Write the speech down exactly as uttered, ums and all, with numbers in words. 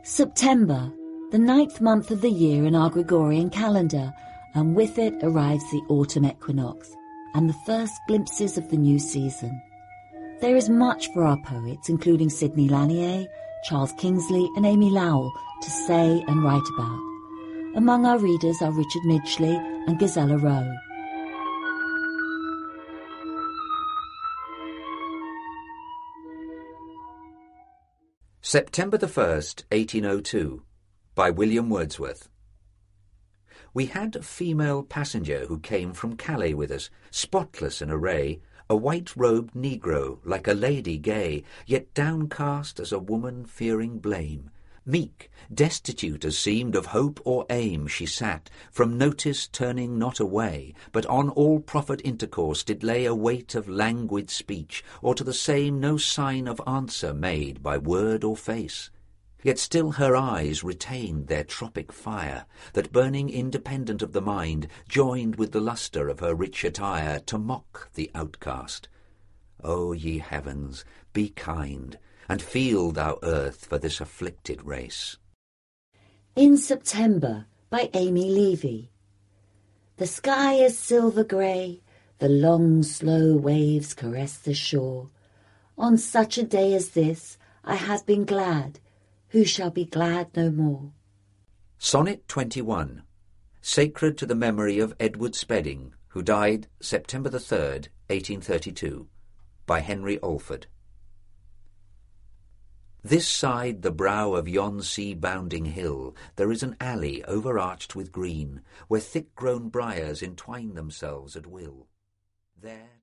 September, the ninth month of the year in our Gregorian calendar, and with it arrives the autumn equinox and the first glimpses of the new season. There is much for our poets, including Sidney Lanier, Charles Kingsley and Amy Lowell, to say and write about. Among our readers are Richard Midgley and Gisela Rowe. September the first, eighteen oh two, by William Wordsworth. We had a female passenger who came from Calais with us, spotless in array, a white-robed negro, like a lady gay, yet downcast as a woman fearing blame. Meek, destitute as seemed of hope or aim, she sat, from notice turning not away, but on all proffered intercourse did lay a weight of languid speech, or to the same no sign of answer made by word or face. Yet still her eyes retained their tropic fire, that burning independent of the mind, joined with the lustre of her rich attire to mock the outcast. O ye heavens, be kind, and feel thou earth for this afflicted race. In September, by Amy Levy. The sky is silver grey, the long slow waves caress the shore. On such a day as this I have been glad, who shall be glad no more. Sonnet twenty-one, sacred to the memory of Edward Spedding, who died September the third, eighteen thirty-two, by Henry Alford. This side the brow of yon sea-bounding hill there is an alley overarched with green, where thick-grown briars entwine themselves at will. There